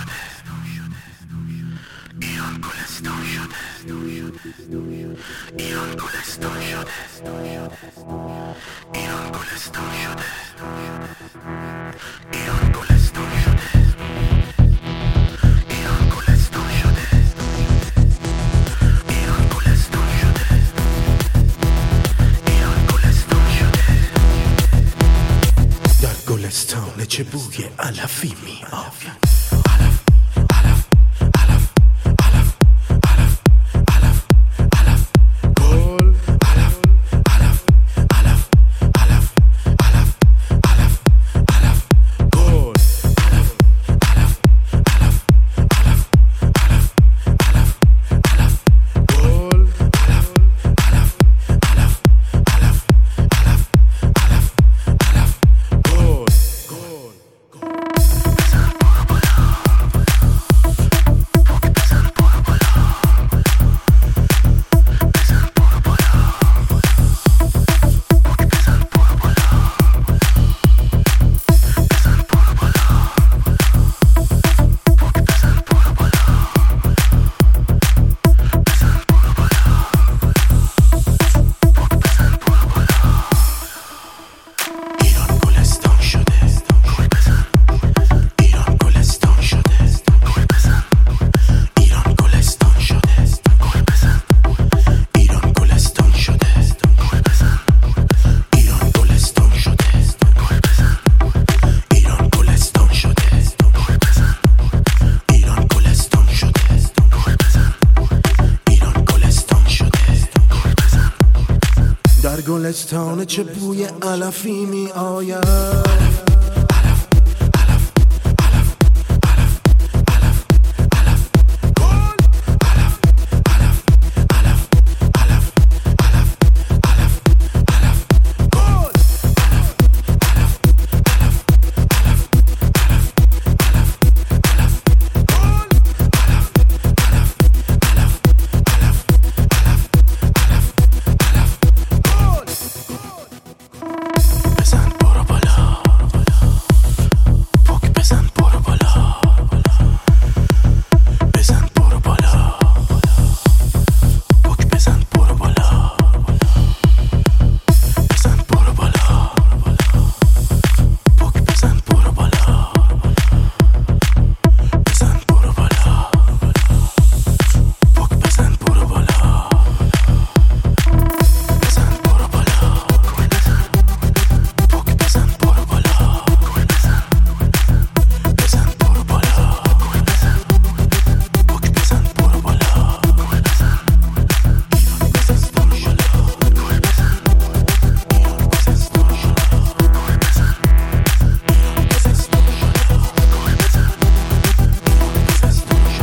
ایران گلستان شده، ایران گلستان شده، ایران گلستان شده، ایران گلستان شده، ایران گلستان شده، ایران گلستان شده، ایران گلستان شده. در گلستان چه بوی علفی می آید، در گلستان چه بوی علفی می آید.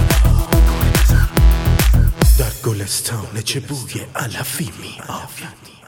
گلستان چه بوی علفی می آید.